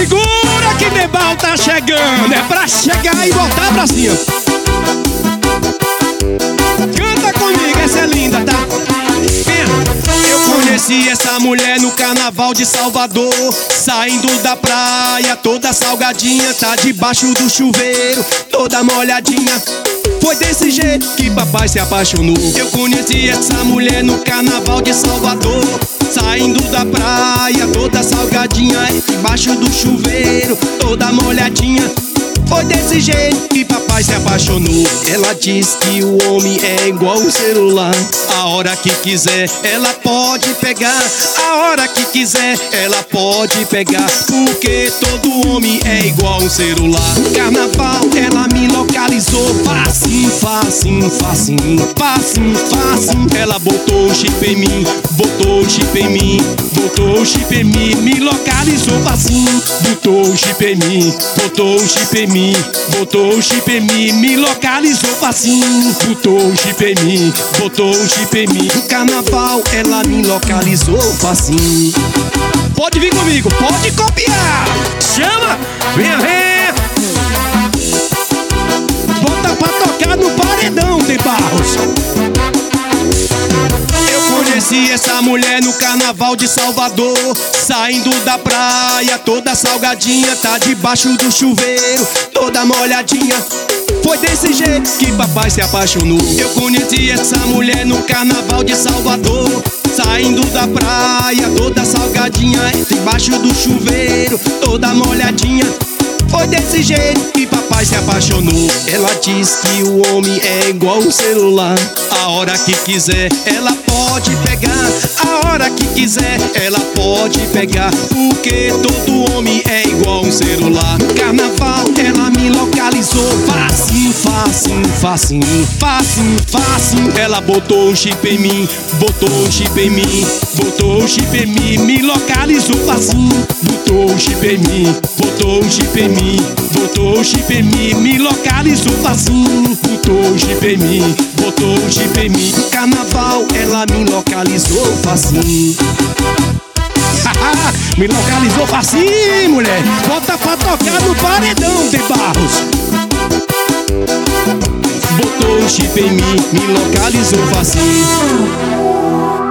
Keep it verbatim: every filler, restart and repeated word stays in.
Segura que Debal tá chegando. É pra chegar e voltar pra cima. Canta comigo, essa é linda, tá? Eu conheci essa mulher no carnaval de Salvador, saindo da praia toda salgadinha, tá debaixo do chuveiro, toda molhadinha. Foi desse jeito que papai se apaixonou. Eu conheci essa mulher no carnaval de Salvador, saindo da praia toda salgadinha, debaixo do chuveiro, toda molhadinha. Foi desse jeito que papai se apaixonou. Ela diz que o homem é igual um celular. A hora que quiser, ela pode pegar. A hora que quiser, ela pode pegar. Porque todo homem é igual um celular. Carnaval, ela me localizou. Facinho, facinho, facinho, facinho, facinho. Ela botou um chip em mim, botou um chip em mim, botou um chip em mim. Me localizou facinho. Botou um chip em mim, botou um chip em mim, botou um chip em mim, me localizou facinho. Botou um chip em mim, botou um chip em mim. No carnaval ela me localizou facinho. Pode vir comigo, pode copiar. Chama, venha, venha. Bota pra tocar no paredão, tem Barros. Conheci essa mulher no carnaval de Salvador, saindo da praia toda salgadinha, tá debaixo do chuveiro, toda molhadinha. Foi desse jeito que papai se apaixonou. Eu conheci essa mulher no carnaval de Salvador, saindo da praia toda salgadinha, debaixo do chuveiro, toda molhadinha. Foi desse jeito que papai se apaixonou. Ela diz que o homem é igual um celular. A hora que quiser, ela pode pegar. A hora que quiser, ela pode pegar. Porque todo homem é igual um celular. Carnaval, ela me localizou. Facinho, facinho, facinho, facinho, facinho. Ela botou um chip em mim, botou um chip em mim, botou um chip em mim. Me localizou facinho. Botou um chip em mim, botou um chip em mim, botou um chip em mim, me localizou facinho. Botou um chip em mim, botou um chip em mim. No carnaval ela me localizou facinho. Me localizou facinho, mulher. Bota pra tocar no paredão, tem Barros. Botou um chip em mim, me localizou facinho.